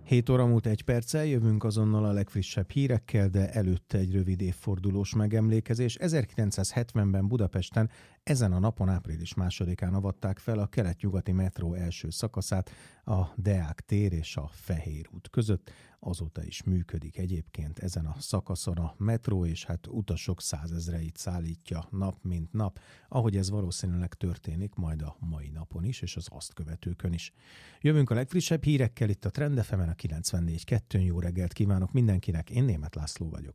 7 óra múlt 1 perccel, jövünk azonnal a legfrissebb hírekkel, de előtte egy rövid évfordulós megemlékezés. 1970-ben Budapesten ezen a napon, április 2-án avatták fel a kelet-nyugati metró első szakaszát a Deák tér és a Fehér út között. Azóta is működik egyébként ezen a szakaszon a metró, és hát utasok százezreit szállítja nap mint nap, ahogy ez valószínűleg történik majd a mai napon is, és az azt követőkön is. Jövünk a legfrissebb hírekkel itt a Trend FM-en, a 94.2-n. Jó reggelt kívánok mindenkinek, én Németh László vagyok.